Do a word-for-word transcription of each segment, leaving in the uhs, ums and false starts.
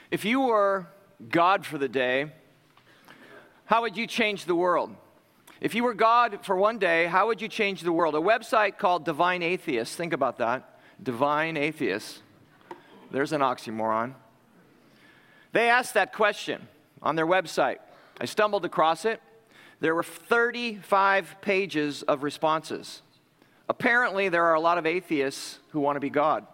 If you were God for the day, how would you change the world? If you were God for one day, how would you change the world? A website called Divine Atheists, think about that. Divine Atheists. There's an oxymoron. They asked that question on their website. I stumbled across it. There were thirty-five pages of responses. Apparently, there are a lot of atheists who want to be God.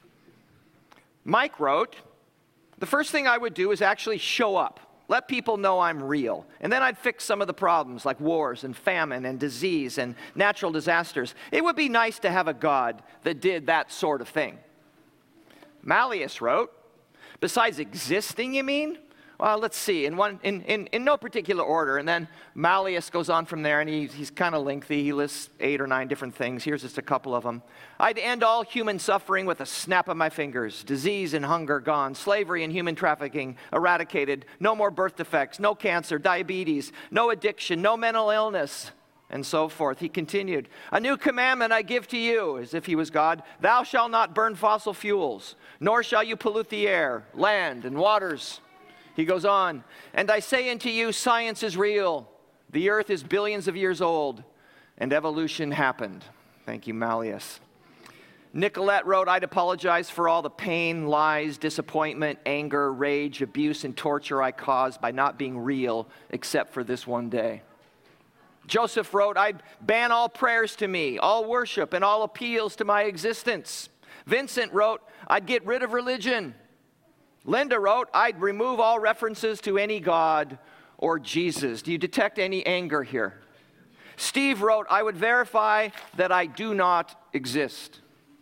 Mike wrote, the first thing I would do is actually show up. Let people know I'm real. And then I'd fix some of the problems like wars and famine and disease and natural disasters. It would be nice to have a God that did that sort of thing. Malleus wrote, besides existing, you mean? Well, let's see, in, one, in, in, in no particular order. And then Malleus goes on from there, and he, he's kind of lengthy. He lists eight or nine different things. Here's just a couple of them. I'd end all human suffering with a snap of my fingers. Disease and hunger gone. Slavery and human trafficking eradicated. No more birth defects. No cancer, diabetes, no addiction, no mental illness, and so forth. He continued, a new commandment I give to you, as if he was God. Thou shalt not burn fossil fuels, nor shall you pollute the air, land, and waters. He goes on, and I say unto you, science is real. The earth is billions of years old, and evolution happened. Thank you, Malleus. Nicolette wrote, I'd apologize for all the pain, lies, disappointment, anger, rage, abuse, and torture I caused by not being real, except for this one day. Joseph wrote, I'd ban all prayers to me, all worship, and all appeals to my existence. Vincent wrote, I'd get rid of religion. Linda wrote, I'd remove all references to any God or Jesus. Do you detect any anger here? Steve wrote, I would verify that I do not exist.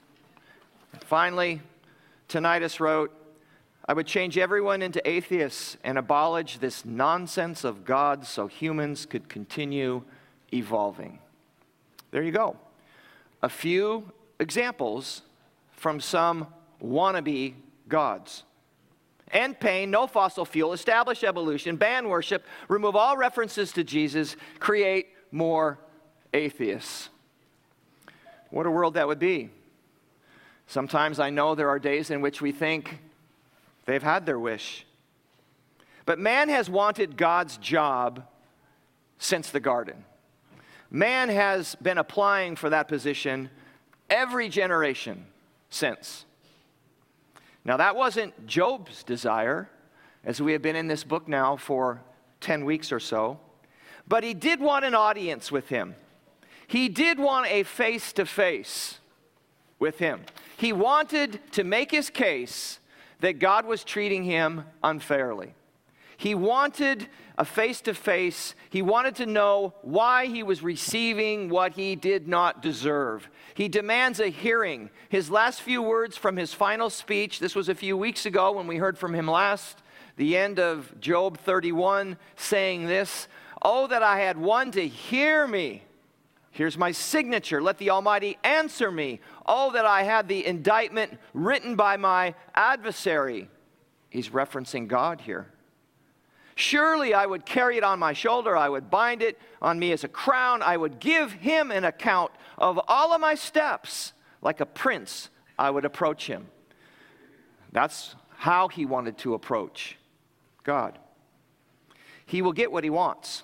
Finally, Tinnitus wrote, I would change everyone into atheists and abolish this nonsense of God so humans could continue evolving. There you go. A few examples from some wannabe gods. End pain, no fossil fuel, establish evolution, ban worship, remove all references to Jesus, create more atheists. What a world that would be. Sometimes I know there are days in which we think they've had their wish. But man has wanted God's job since the garden. Man has been applying for that position every generation since. Now, that wasn't Job's desire, as we have been in this book now for ten weeks or so, but he did want an audience with him. He did want a face-to-face with him. He wanted to make his case that God was treating him unfairly. He wanted a face-to-face. He wanted to know why he was receiving what he did not deserve. He demands a hearing. His last few words from his final speech, this was a few weeks ago when we heard from him last, the end of Job thirty-one, saying this, oh, that I had one to hear me. Here's my signature. Let the Almighty answer me. Oh, that I had the indictment written by my adversary. He's referencing God here. Surely I would carry it on my shoulder. I would bind it on me as a crown. I would give him an account of all of my steps. Like a prince, I would approach him. That's how he wanted to approach God. He will get what he wants.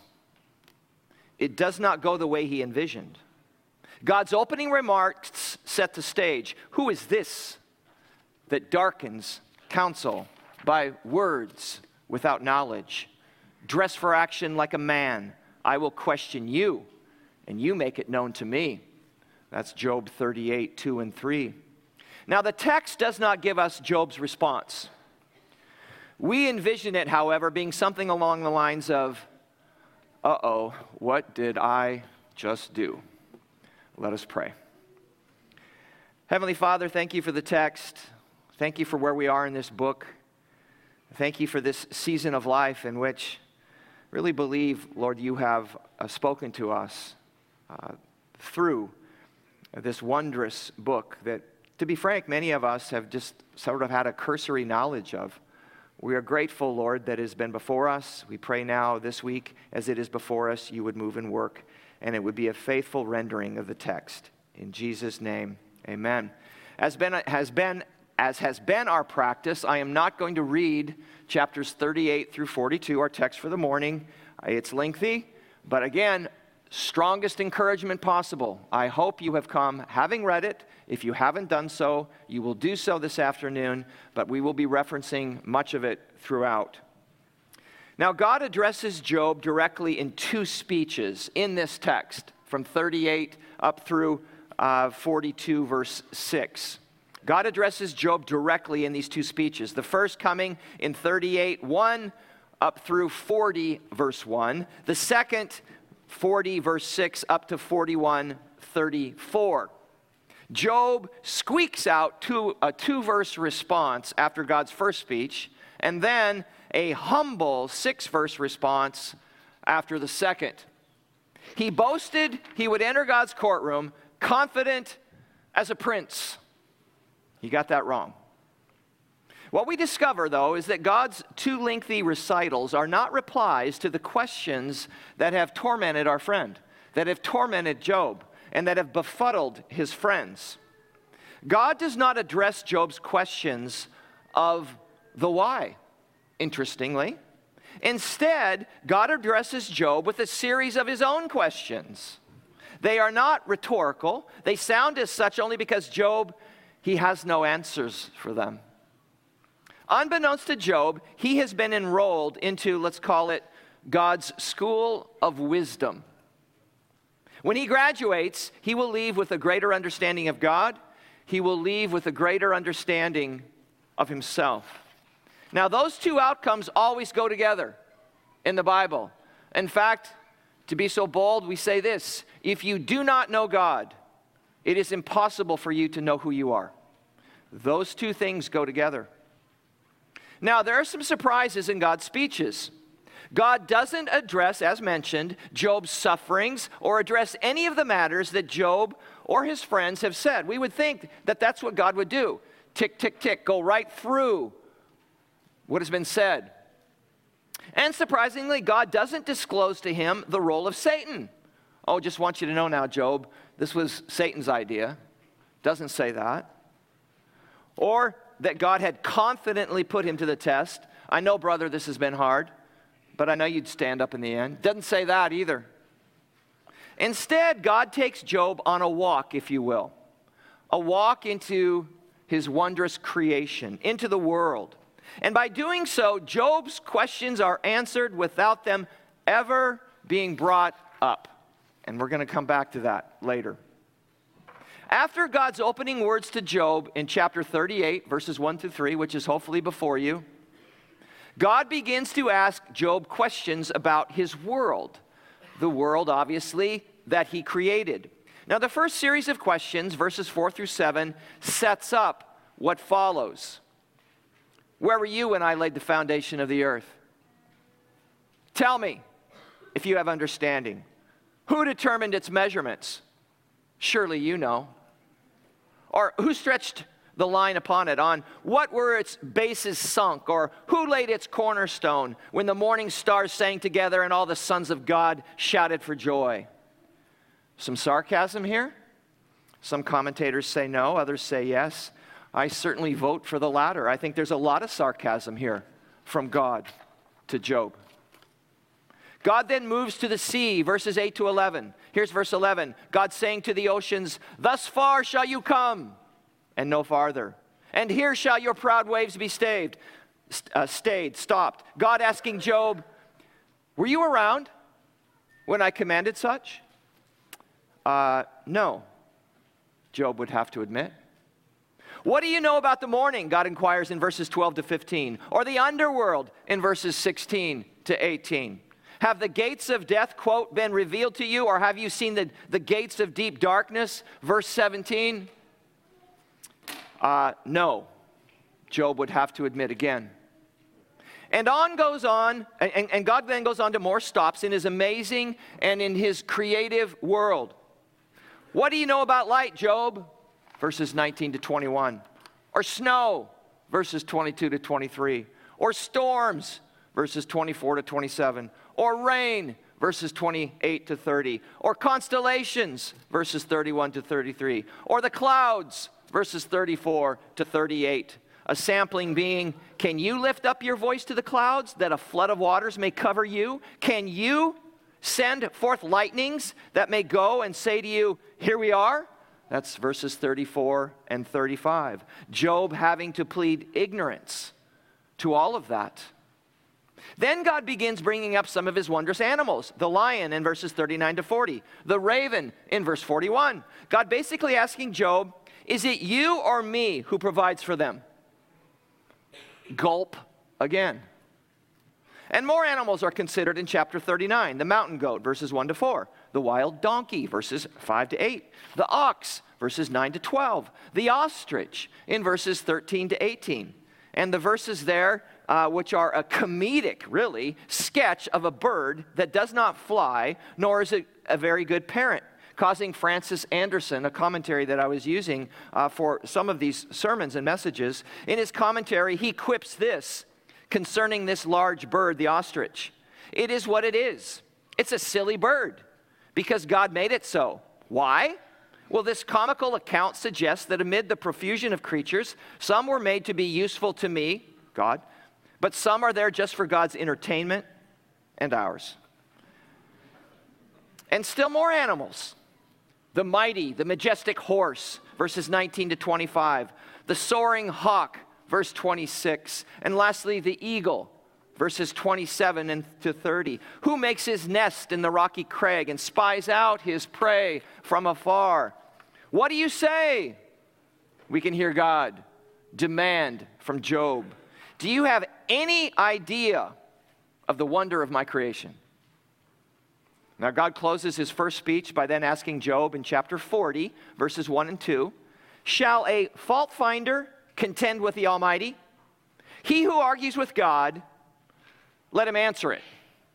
It does not go the way he envisioned. God's opening remarks set the stage. Who is this that darkens counsel by words without knowledge? Dress for action like a man. I will question you, and you make it known to me. That's Job thirty-eight, two and three. Now, the text does not give us Job's response. We envision it, however, being something along the lines of, uh-oh, what did I just do? Let us pray. Heavenly Father, thank you for the text. Thank you for where we are in this book. Thank you for this season of life in which I really believe, Lord, you have uh, spoken to us uh, through this wondrous book that, to be frank, many of us have just sort of had a cursory knowledge of. We are grateful, Lord, that it has been before us. We pray now this week, as it is before us, you would move and work, and it would be a faithful rendering of the text. In Jesus' name, amen. As Ben has been as has been our practice, I am not going to read chapters thirty-eight through forty-two, our text for the morning. It's lengthy, but again, strongest encouragement possible. I hope you have come having read it. If you haven't done so, you will do so this afternoon, but we will be referencing much of it throughout. Now, God addresses Job directly in two speeches in this text, from thirty-eight up through uh, forty-two, verse six. God addresses Job directly in these two speeches. The first coming in thirty-eight, one up through forty, verse one. The second, forty, verse six, up to forty-one, thirty-four. Job squeaks out two, a two-verse response after God's first speech, and then a humble six-verse response after the second. He boasted he would enter God's courtroom confident as a prince. He got that wrong. What we discover, though, is that God's two lengthy recitals are not replies to the questions that have tormented our friend, that have tormented Job, and that have befuddled his friends. God does not address Job's questions of the why, interestingly. Instead, God addresses Job with a series of his own questions. They are not rhetorical. They sound as such only because Job, he has no answers for them. Unbeknownst to Job, he has been enrolled into, let's call it, God's school of wisdom. When he graduates, he will leave with a greater understanding of God. He will leave with a greater understanding of himself. Now, those two outcomes always go together in the Bible. In fact, to be so bold, we say this: if you do not know God, it is impossible for you to know who you are. Those two things go together. Now, there are some surprises in God's speeches. God doesn't address, as mentioned, Job's sufferings or address any of the matters that Job or his friends have said. We would think that that's what God would do. Tick, tick, tick, go right through what has been said. And surprisingly, God doesn't disclose to him the role of Satan. Oh, just want you to know now, Job, this was Satan's idea. Doesn't say that. Or that God had confidently put him to the test. I know, brother, this has been hard, but I know you'd stand up in the end. Doesn't say that either. Instead, God takes Job on a walk, if you will. A walk into his wondrous creation, into the world. And by doing so, Job's questions are answered without them ever being brought up. And we're going to come back to that later. After God's opening words to Job in chapter thirty-eight, verses one through three, which is hopefully before you, God begins to ask Job questions about his world. The world, obviously, that he created. Now, the first series of questions, verses four through seven, sets up what follows. Where were you when I laid the foundation of the earth? Tell me, if you have understanding. Who determined its measurements? Surely you know. Or who stretched the line upon it? On what were its bases sunk? Or who laid its cornerstone when the morning stars sang together and all the sons of God shouted for joy? Some sarcasm here. Some commentators say no, others say yes. I certainly vote for the latter. I think there's a lot of sarcasm here from God to Job. God then moves to the sea, verses eight to eleven. Here's verse eleven. God saying to the oceans, "Thus far shall you come, and no farther. And here shall your proud waves be staved, uh, stayed, stopped." God asking Job, "Were you around when I commanded such?" Uh, no, Job would have to admit. What do you know about the morning? God inquires in verses twelve to fifteen. Or the underworld in verses sixteen to eighteen. Have the gates of death, quote, been revealed to you? Or have you seen the, the gates of deep darkness? Verse seventeen. Uh, no, Job would have to admit again. And on goes on, and, and God then goes on to more stops in his amazing and in his creative world. What do you know about light, Job? Verses nineteen to twenty-one. Or snow, verses twenty-two to twenty-three. Or storms, verses twenty-four to twenty-seven. Or rain, verses twenty-eight to thirty. Or constellations, verses thirty-one to thirty-three. Or the clouds, verses thirty-four to thirty-eight. A sampling being, can you lift up your voice to the clouds that a flood of waters may cover you? Can you send forth lightnings that may go and say to you, here we are? That's verses thirty-four and thirty-five. Job having to plead ignorance to all of that. Then God begins bringing up some of his wondrous animals. The lion in verses thirty-nine to forty. The raven in verse forty-one. God basically asking Job, is it you or me who provides for them? Gulp again. And more animals are considered in chapter thirty-nine. The mountain goat, verses one to four. The wild donkey, verses five to eight. The ox, verses nine to twelve. The ostrich, in verses thirteen to eighteen. And the verses there, uh, which are a comedic, really, sketch of a bird that does not fly, nor is it a very good parent, causing Francis Anderson, a commentary that I was using uh, for some of these sermons and messages, in his commentary, he quips this concerning this large bird, the ostrich. It is what it is. It's a silly bird because God made it so. Why? Well, this comical account suggests that amid the profusion of creatures, some were made to be useful to me, God, but some are there just for God's entertainment and ours. And still more animals. The mighty, the majestic horse, verses nineteen to twenty-five. The soaring hawk, verse twenty-six. And lastly, the eagle, verses twenty-seven and to thirty. Who makes his nest in the rocky crag and spies out his prey from afar? What do you say? We can hear God demand from Job. Do you have any idea of the wonder of my creation? Now, God closes his first speech by then asking Job in chapter forty, verses one and two, shall a fault finder contend with the Almighty? He who argues with God, let him answer it.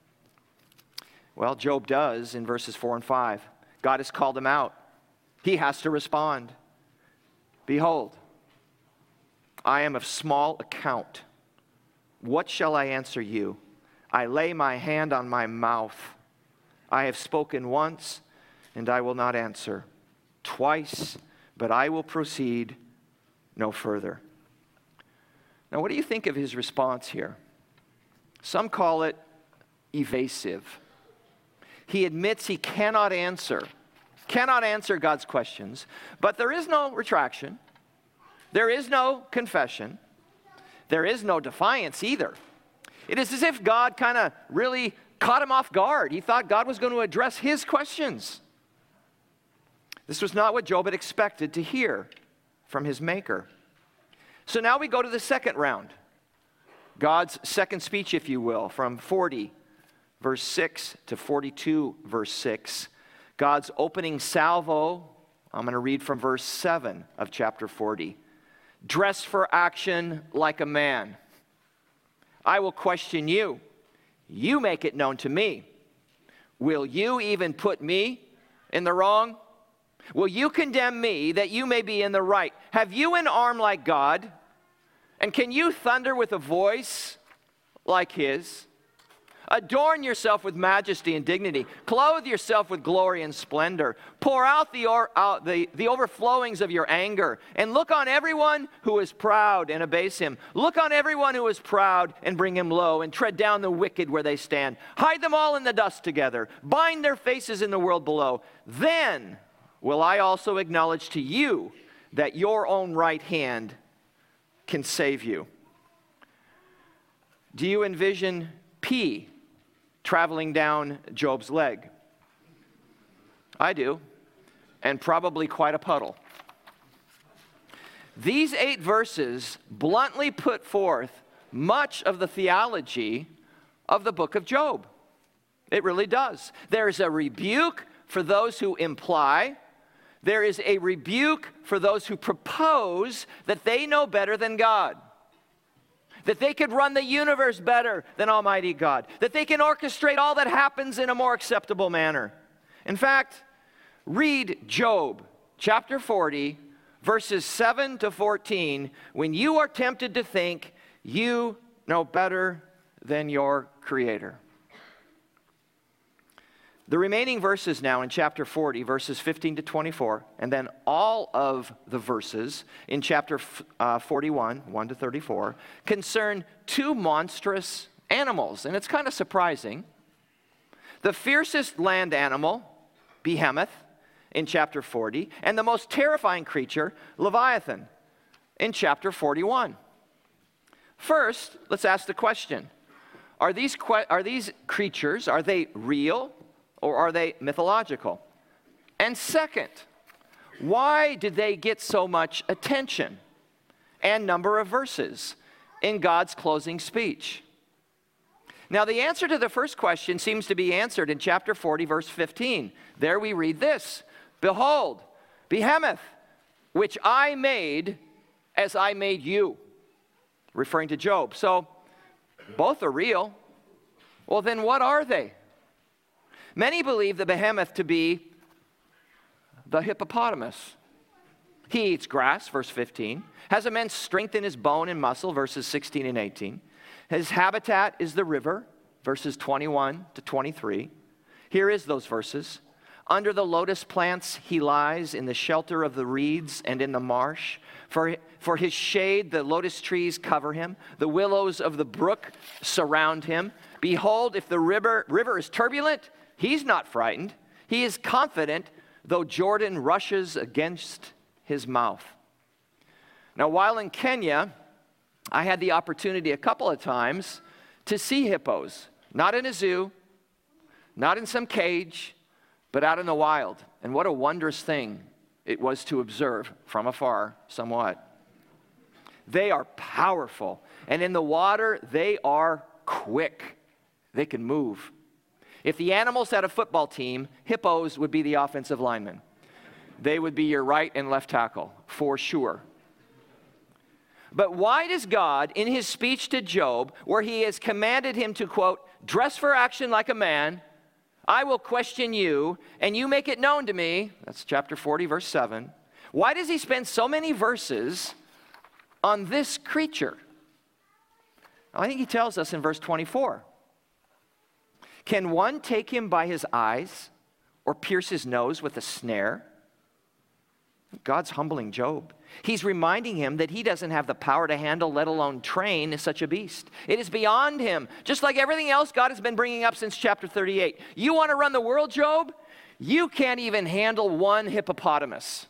Well, Job does in verses four and five. God has called him out. He has to respond. Behold, I am of small account. What shall I answer you? I lay my hand on my mouth. I have spoken once, and I will not answer. Twice, but I will proceed no further. Now, what do you think of his response here? Some call it evasive. He admits he cannot answer, cannot answer God's questions, but there is no retraction. There is no confession. There is no defiance either. It is as if God kind of really caught him off guard. He thought God was going to address his questions. This was not what Job had expected to hear from his Maker. So now we go to the second round. God's second speech, if you will, from forty, verse six to forty-two, verse six. God's opening salvo, I'm going to read from verse seven of chapter forty. Dress for action like a man. I will question you. You make it known to me. Will you even put me in the wrong? Will you condemn me that you may be in the right? Have you an arm like God? And can you thunder with a voice like his? Adorn yourself with majesty and dignity. Clothe yourself with glory and splendor. Pour out the, or, out the, the overflowings of your anger. And look on everyone who is proud and abase him. Look on everyone who is proud and bring him low. And tread down the wicked where they stand. Hide them all in the dust together. Bind their faces in the world below. Then will I also acknowledge to you that your own right hand can save you. Do you envision P traveling down Job's leg? I do, and probably quite a puddle. These eight verses bluntly put forth much of the theology of the book of Job. It really does. There's a rebuke for those who imply. There is a rebuke for those who propose that they know better than God. That they could run the universe better than Almighty God. That they can orchestrate all that happens in a more acceptable manner. In fact, read Job chapter forty, verses seven to fourteen, when you are tempted to think you know better than your Creator. The remaining verses now in chapter forty, verses fifteen to twenty-four, and then all of the verses in chapter uh, forty-one, one to thirty-four, concern two monstrous animals. And it's kind of surprising. The fiercest land animal, Behemoth, in chapter forty, and the most terrifying creature, Leviathan, in chapter forty-one. First, let's ask the question, are these, que- are these creatures, are they real? Or are they mythological? And second, why did they get so much attention and number of verses in God's closing speech? Now, the answer to the first question seems to be answered in chapter forty, verse fifteen. There we read this, "Behold, Behemoth, which I made as I made you," referring to Job. So, both are real. Well, then what are they? Many believe the behemoth to be the hippopotamus. He eats grass, verse fifteen, has immense strength in his bone and muscle, verses sixteen and eighteen. His habitat is the river, verses twenty-one to twenty-three. Here is those verses. Under the lotus plants he lies, in the shelter of the reeds and in the marsh. For, for his shade the lotus trees cover him. The willows of the brook surround him. Behold, if the river, river is turbulent, he's not frightened. He is confident, though Jordan rushes against his mouth. Now, while in Kenya, I had the opportunity a couple of times to see hippos. Not in a zoo, not in some cage, but out in the wild. And what a wondrous thing it was to observe from afar, somewhat. They are powerful. And in the water, they are quick. They can move. If the animals had a football team, hippos would be the offensive linemen. They would be your right and left tackle, for sure. But why does God, in his speech to Job, where he has commanded him to, quote, dress for action like a man, I will question you, and you make it known to me, that's chapter forty, verse seven, why does he spend so many verses on this creature? I think he tells us in verse twenty-four. Can one take him by his eyes or pierce his nose with a snare? God's humbling Job. He's reminding him that he doesn't have the power to handle, let alone train, such a beast. It is beyond him. Just like everything else God has been bringing up since chapter thirty-eight. You want to run the world, Job? You can't even handle one hippopotamus.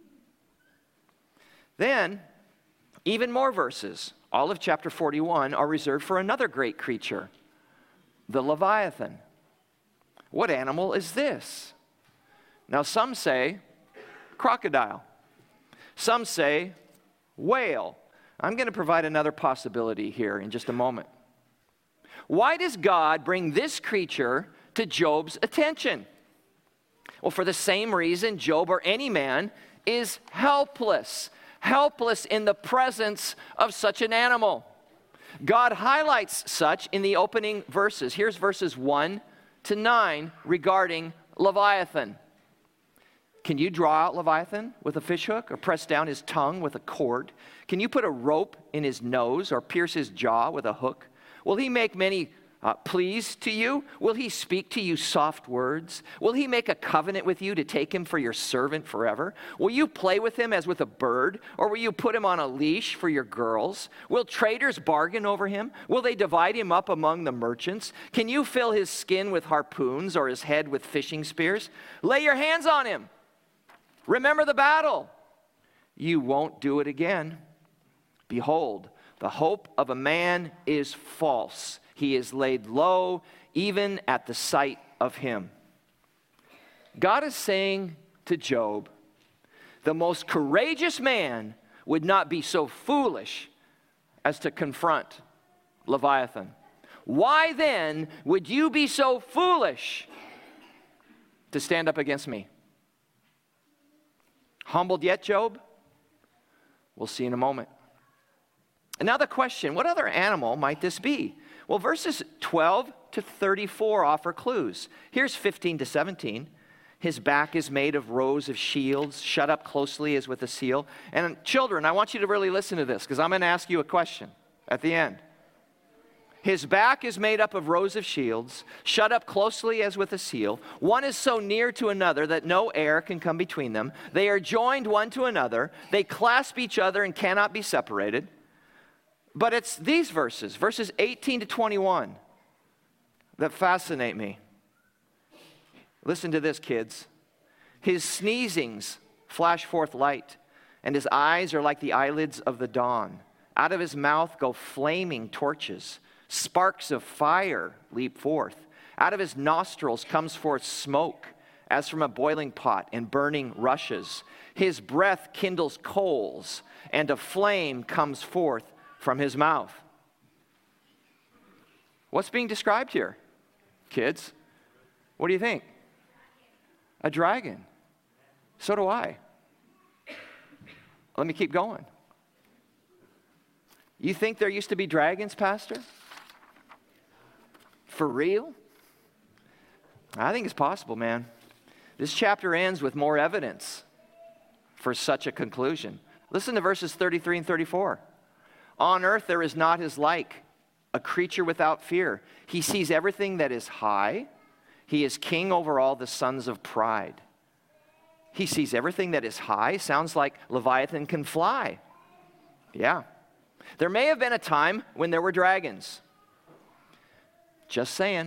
Then, even more verses, all of chapter forty-one, are reserved for another great creature, the Leviathan. What animal is this? Now, some say crocodile. Some say whale. I'm going to provide another possibility here in just a moment. Why does God bring this creature to Job's attention? Well, for the same reason Job or any man is helpless. Helpless in the presence of such an animal. God highlights such in the opening verses. Here's verses one to nine regarding Leviathan. Can you draw out Leviathan with a fishhook or press down his tongue with a cord? Can you put a rope in his nose or pierce his jaw with a hook? Will he make many uh, pleas to you? Will he speak to you soft words? Will he make a covenant with you to take him for your servant forever? Will you play with him as with a bird, or will you put him on a leash for your girls? Will traders bargain over him? Will they divide him up among the merchants? Can you fill his skin with harpoons or his head with fishing spears? Lay your hands on him. Remember the battle. You won't do it again. Behold, the hope of a man is false. He is laid low even at the sight of him. God is saying to Job, the most courageous man would not be so foolish as to confront Leviathan. Why then would you be so foolish to stand up against me? Humbled yet, Job? We'll see in a moment. And now the question, what other animal might this be? Well, verses twelve to thirty-four offer clues. Here's fifteen to seventeen. His back is made of rows of shields, shut up closely as with a seal. And children, I want you to really listen to this, because I'm going to ask you a question at the end. His back is made up of rows of shields, shut up closely as with a seal. One is so near to another that no air can come between them. They are joined one to another. They clasp each other and cannot be separated. But it's these verses, verses eighteen to twenty-one, that fascinate me. Listen to this, kids. His sneezings flash forth light, and his eyes are like the eyelids of the dawn. Out of his mouth go flaming torches. Sparks of fire leap forth. Out of his nostrils comes forth smoke, as from a boiling pot, and burning rushes. His breath kindles coals, and a flame comes forth from his mouth. What's being described here, kids? What do you think? A dragon. So do I. Let me keep going. You think there used to be dragons, Pastor? For real? I think it's possible, man. This chapter ends with more evidence for such a conclusion. Listen to verses thirty-three and thirty-four. On earth there is not his like, a creature without fear. He sees everything that is high. He is king over all the sons of pride. He sees everything that is high. Sounds like Leviathan can fly. Yeah. There may have been a time when there were dragons. Just saying.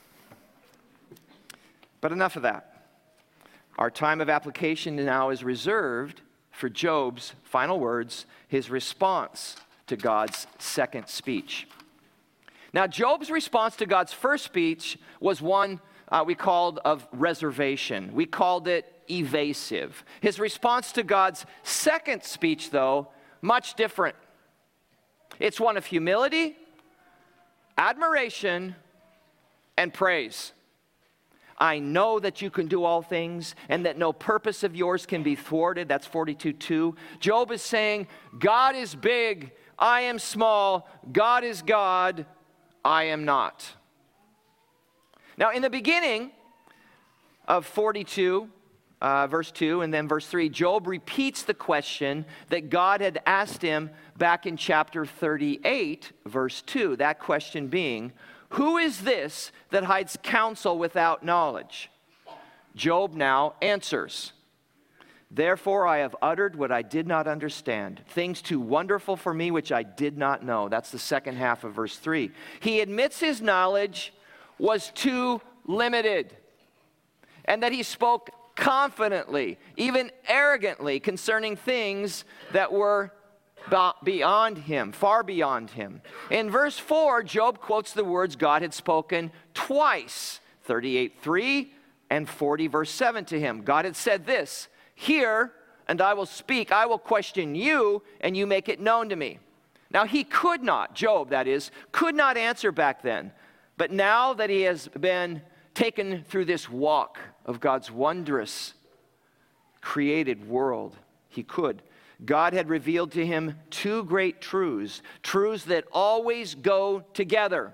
But enough of that. Our time of application now is reserved for Job's final words, his response to God's second speech. Now, Job's response to God's first speech was one uh, we called of reservation. We called it evasive. His response to God's second speech, though, much different. It's one of humility, admiration, and praise. I know that you can do all things and that no purpose of yours can be thwarted. That's forty-two two. Job is saying, God is big, I am small. God is God, I am not. Now, in the beginning of forty-two, uh, verse two, and then verse three, Job repeats the question that God had asked him back in chapter thirty-eight, verse two. That question being, who is this that hides counsel without knowledge? Job now answers, therefore I have uttered what I did not understand, things too wonderful for me which I did not know. That's the second half of verse three. He admits his knowledge was too limited, and that he spoke confidently, even arrogantly, concerning things that were beyond him, far beyond him. In verse four, Job quotes the words God had spoken twice, thirty-eight three and forty verse seven to him. God had said this, hear, and I will speak. I will question you, and you make it known to me. Now he could not, Job that is, could not answer back then. But now that he has been taken through this walk of God's wondrous created world, he could. God had revealed to him two great truths, truths that always go together.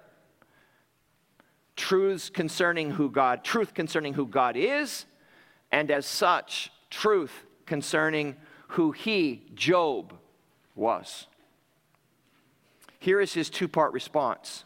Truths concerning who God, truth concerning who God is, and as such, truth concerning who he, Job, was. Here is his two-part response.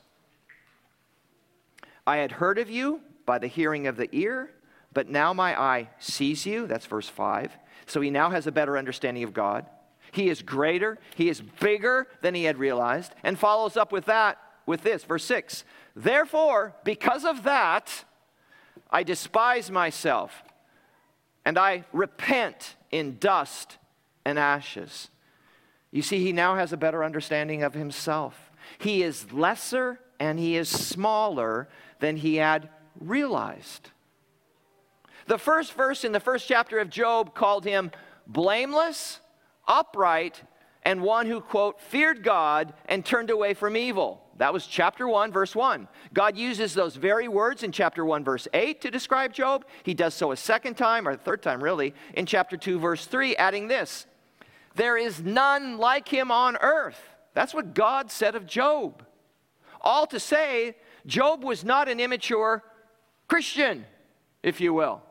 I had heard of you by the hearing of the ear, but now my eye sees you. That's verse five. So he now has a better understanding of God. He is greater. He is bigger than he had realized. And follows up with that, with this, verse six. Therefore, because of that, I despise myself, and I repent in dust and ashes. You see, he now has a better understanding of himself. He is lesser and he is smaller than he had realized. The first verse in the first chapter of Job called him blameless, upright, and one who, quote, feared God and turned away from evil. That was chapter one, verse one. God uses those very words in chapter one, verse eight to describe Job. He does so a second time, or a third time really, in chapter two, verse three, adding this. There is none like him on earth. That's what God said of Job. All to say, Job was not an immature Christian, if you will.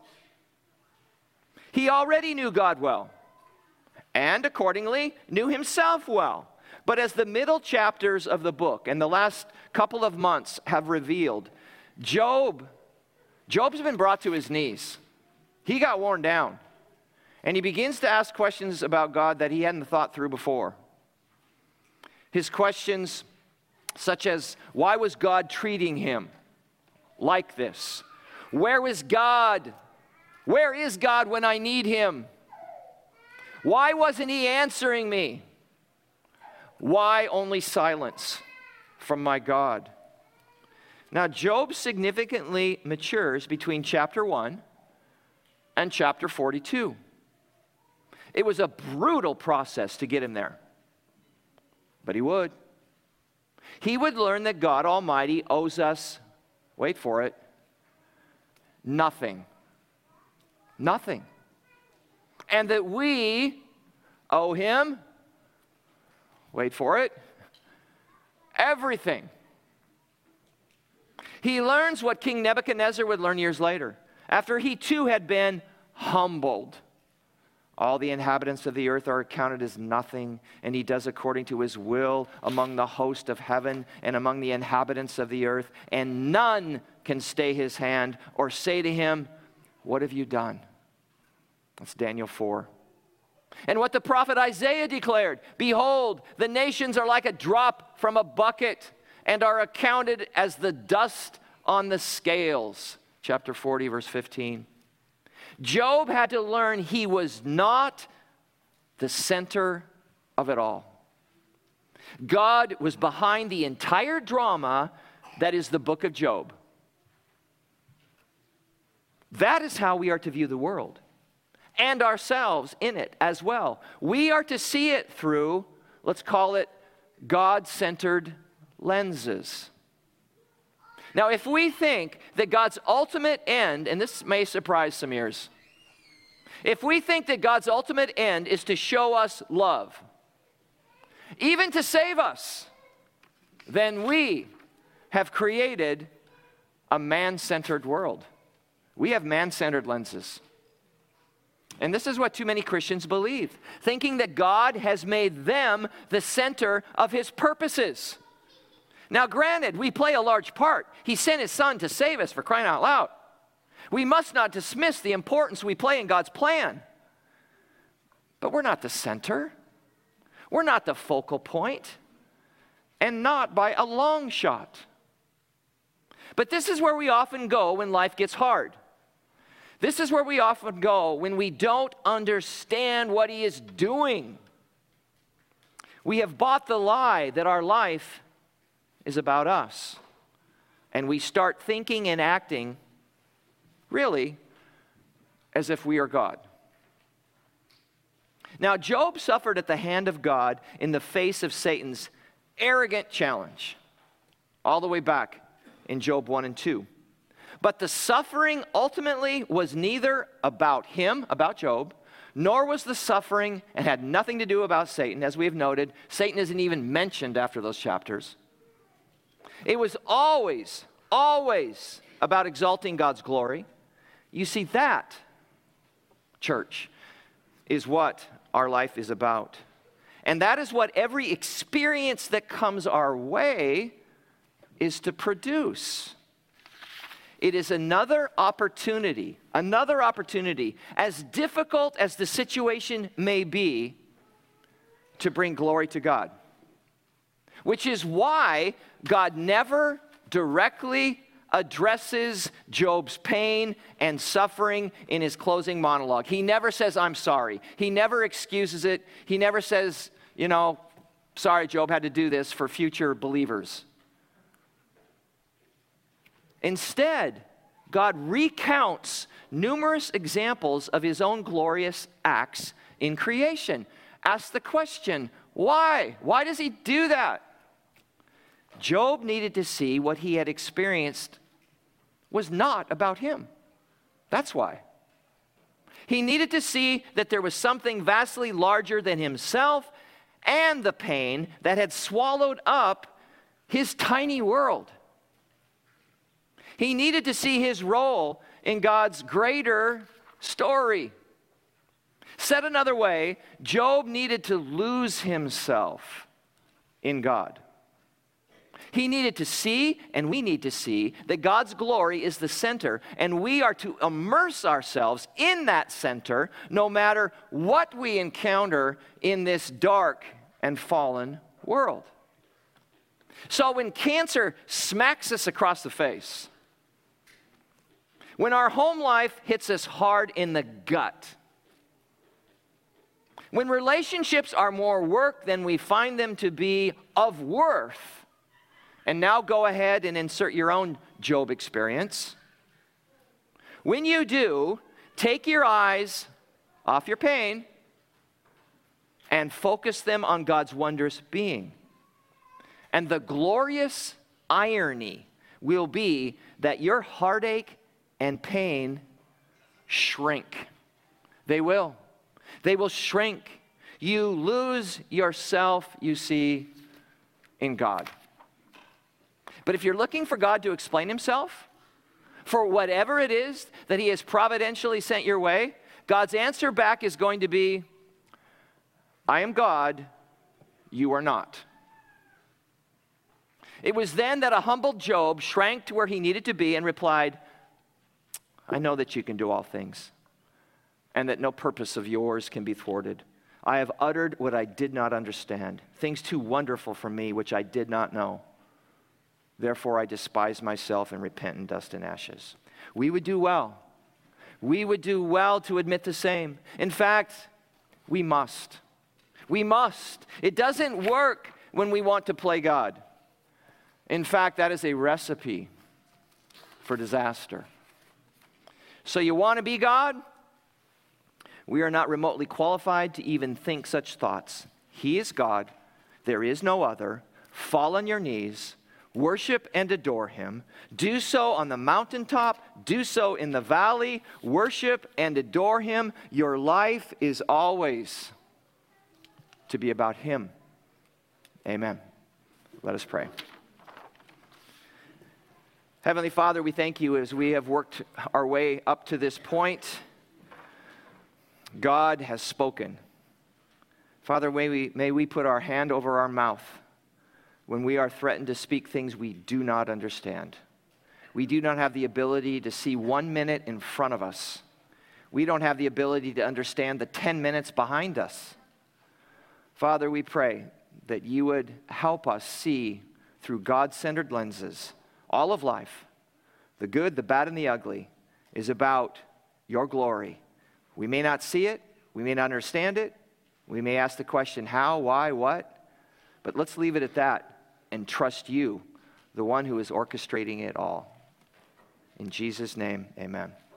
He already knew God well, and accordingly knew himself well. But as the middle chapters of the book and the last couple of months have revealed, Job, Job's been brought to his knees. He got worn down. And he begins to ask questions about God that he hadn't thought through before. His questions such as, why was God treating him like this? Where is God? Where is God when I need him? Why wasn't he answering me? Why only silence from my God? Now, Job significantly matures between chapter one and chapter forty-two. It was a brutal process to get him there, but he would. He would learn that God Almighty owes us, wait for it, nothing. Nothing. And that we owe him, wait for it, everything. He learns what King Nebuchadnezzar would learn years later, after he too had been humbled. All the inhabitants of the earth are accounted as nothing, and he does according to his will among the host of heaven and among the inhabitants of the earth, and none can stay his hand or say to him, what have you done? That's Daniel four. And what the prophet Isaiah declared, behold, the nations are like a drop from a bucket and are accounted as the dust on the scales. Chapter forty, verse fifteen. Job had to learn he was not the center of it all. God was behind the entire drama that is the book of Job. That is how we are to view the world and ourselves in it as well. We are to see it through, let's call it, God-centered lenses. Now, if we think that God's ultimate end, and this may surprise some ears, if we think that God's ultimate end is to show us love, even to save us, then we have created a man-centered world. We have man-centered lenses. And this is what too many Christians believe, thinking that God has made them the center of his purposes. Now, granted, we play a large part. He sent his son to save us, for crying out loud. We must not dismiss the importance we play in God's plan. But we're not the center. We're not the focal point, and not by a long shot. But this is where we often go when life gets hard. This is where we often go when we don't understand what he is doing. We have bought the lie that our life is about us. And we start thinking and acting, really, as if we are God. Now, Job suffered at the hand of God in the face of Satan's arrogant challenge, all the way back in Job one and two. But the suffering ultimately was neither about him, about Job, nor was the suffering, and had nothing to do about Satan. As we have noted, Satan isn't even mentioned after those chapters. It was always, always about exalting God's glory. You see, that, church, is what our life is about. And that is what every experience that comes our way is to produce. It is another opportunity, another opportunity, as difficult as the situation may be, to bring glory to God. Which is why God never directly addresses Job's pain and suffering in his closing monologue. He never says, I'm sorry. He never excuses it. He never says, you know, sorry, Job had to do this for future believers. Instead, God recounts numerous examples of his own glorious acts in creation. Ask the question, why? Why does he do that? Job needed to see what he had experienced was not about him. That's why. He needed to see that there was something vastly larger than himself and the pain that had swallowed up his tiny world. He needed to see his role in God's greater story. Said another way, Job needed to lose himself in God. He needed to see, and we need to see, that God's glory is the center, and we are to immerse ourselves in that center no matter what we encounter in this dark and fallen world. So when cancer smacks us across the face, when our home life hits us hard in the gut, when relationships are more work than we find them to be of worth, and now go ahead and insert your own Job experience. When you do, take your eyes off your pain and focus them on God's wondrous being. And the glorious irony will be that your heartache and pain shrink. They will. They will shrink. You lose yourself, you see, in God. But if you're looking for God to explain himself, for whatever it is that he has providentially sent your way, God's answer back is going to be, I am God, you are not. It was then that a humbled Job shrank to where he needed to be and replied, I know that you can do all things, and that no purpose of yours can be thwarted. I have uttered what I did not understand, things too wonderful for me which I did not know. Therefore I despise myself and repent in dust and ashes. We would do well. We would do well to admit the same. In fact, we must. We must. It doesn't work when we want to play God. In fact, that is a recipe for disaster. So you want to be God? We are not remotely qualified to even think such thoughts. He is God. There is no other. Fall on your knees. Worship and adore him. Do so on the mountaintop. Do so in the valley. Worship and adore him. Your life is always to be about him. Amen. Let us pray. Heavenly Father, we thank you as we have worked our way up to this point. God has spoken. Father, may we, may we put our hand over our mouth when we are threatened to speak things we do not understand. We do not have the ability to see one minute in front of us. We don't have the ability to understand the ten minutes behind us. Father, we pray that you would help us see through God-centered lenses all of life, the good, the bad, and the ugly, is about your glory. We may not see it. We may not understand it. We may ask the question, how, why, what? But let's leave it at that and trust you, the one who is orchestrating it all. In Jesus' name, amen.